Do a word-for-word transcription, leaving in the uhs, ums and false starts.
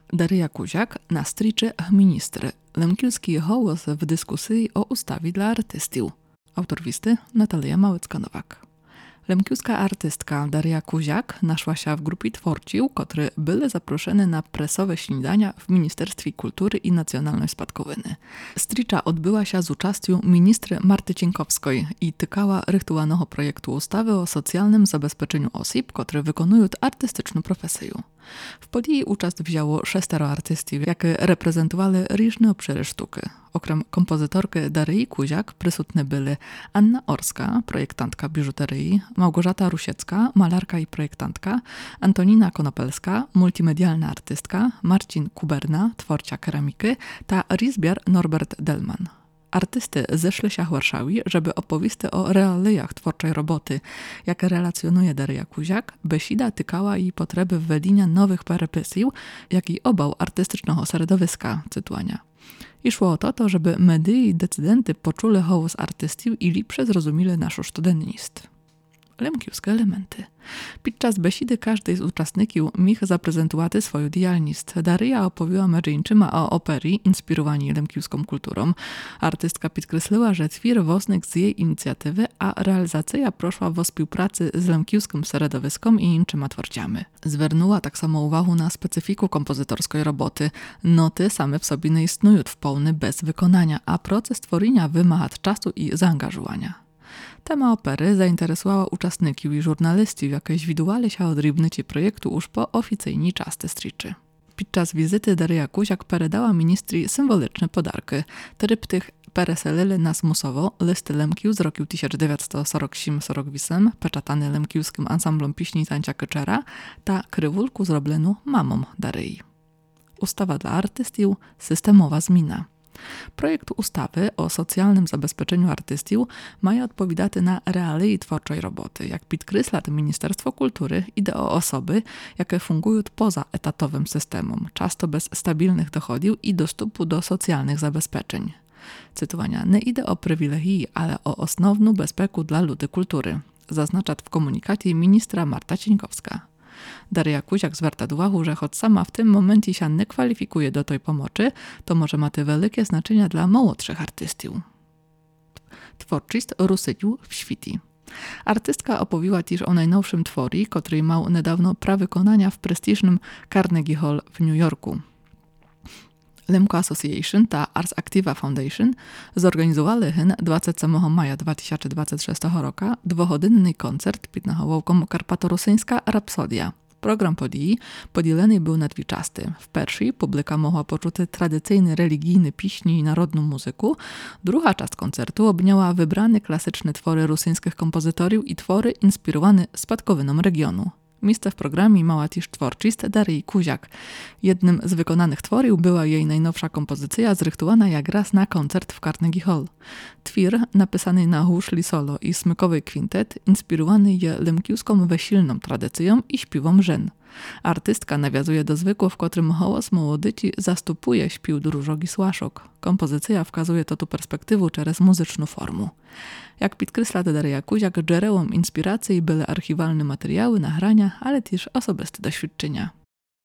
Daryja Kuziak na stricze ministry. Lemkielski hołos w dyskusji o ustawie dla artystów. Autor listy Natalia Małecka-Nowak. Lemkielska artystka Daryja Kuziak naszła się w grupie twórców, które były zaproszone na presowe śniadania w Ministerstwie Kultury i Nacjonalnej Spadkowiny. Stricza odbyła się z uczestą ministry Marty Cienkowskiej i tykała rytualnego projektu ustawy o socjalnym zabezpieczeniu osób, które wykonują artystyczną profesję. W podjęciu uczest wzięło szestero artystów, jakie reprezentowali różne obszary sztuki. Okrem kompozytorki Daryi Kuziak przysutne były Anna Orska, projektantka biżuterii, Małgorzata Rusiecka, malarka i projektantka, Antonina Konopelska, multimedialna artystka, Marcin Kuberna, twórca keramiki, ta rizbiar Norbert Delman. Artysty zeszli się w Warszawie, żeby opowiedzieć o realiach twórczej roboty, jakie relacjonuje Daryja Kuziak. Besida tykała jej potrzeby wwedienia nowych perypetii, jak i obał artystycznego środowiska, cytuania. I szło o to, to żeby media i decydenty poczuli hołos artystów i lepsze zrozumieli naszą sztudennictwo. Lemkiewskie elementy. Podczas besidy każdej z uczestników mógł zaprezentować swoją działalność. Daryja opowiadała między innymi o operii inspirowani lemkiewską kulturą. Artystka podkreśliła, że twór wosnek z jej inicjatywy, a realizacja proszła w współpracy z lemkiewskim środowiskiem i innymi twórcami. Zwernęła tak samo uwagę na specyfiku kompozytorskiej roboty. Noty same w sobie nie istnieją w pełni bez wykonania, a proces tworzenia wymaga czasu i zaangażowania. Tema opery zainteresowała uczestników i żurnalistów, jakie zwidowali się odrybnycie projektu już po oficjalnej czasty striczy. Podczas wizyty Daryja Kuziak peredała ministrii symboliczne podarki. Tryptych pereselili nas musowo listy Lemkiów z roku tysiąc dziewięćset czterdzieści osiem czterdzieści osiem, peczatany lemkiewskim ansamblom piśni tańca Kyczera, ta krywulku zrobioną mamą Daryi. Ustawa dla artystów, systemowa zmiana. Projekt ustawy o socjalnym zabezpieczeniu artystów ma odpowiadać na realia twórczej roboty. Jak podkreśla Ministerstwo Kultury, idzie o osoby, jakie fungują poza etatowym systemem, często bez stabilnych dochodów i dostępu do socjalnych zabezpieczeń. Cytowania: nie idzie o przywilegi, ale o osnowną bezpiekę dla ludzi kultury, zaznacza w komunikacie ministra Marta Cienkowska. Daryja Kuziak zwraca uwagę, że choć sama w tym momencie się nie kwalifikuje do tej pomocy, to może ma to wielkie znaczenie dla młodszych artystów. Twórczość Rusyniu w świecie. Artystka opowiadała też o najnowszym tworie, który miał niedawno prawykonania w prestiżnym Carnegie Hall w New Yorku. Lemko Association, ta Ars Activa Foundation, zorganizowali dwudziestego ósmego maja dwa tysiące dwudziestego szóstego roku dwugodzinny koncert pod nawołką Karpatorosyńska Rapsodia. Program podii podzielony był na dwie części. W pierwszej publika mogła poczuć tradycyjny religijny piśni i narodną muzykę. Druga część koncertu obniała wybrane klasyczne twory rosyjskich kompozytorów i twory inspirowane spadkowiną regionu. Miejsce w programie mała też twórczość Daryi Kuziak. Jednym z wykonanych tworów była jej najnowsza kompozycja zrychtowana jak raz na koncert w Carnegie Hall. Twór, napisany na huszli solo i smykowy kwintet, inspirowany je lemkiewską wesilną tradycją i śpiewom żen. Artystka nawiązuje do zwykłego, w którym hołos młodyci zastupuje śpił drużogi słaszok. Kompozycja wskazuje to tu perspektywę przez muzyczną formę. Jak podkreśla Daryja Kuziak, źródłem inspiracji były archiwalne materiały, nagrania, ale też osobiste doświadczenia.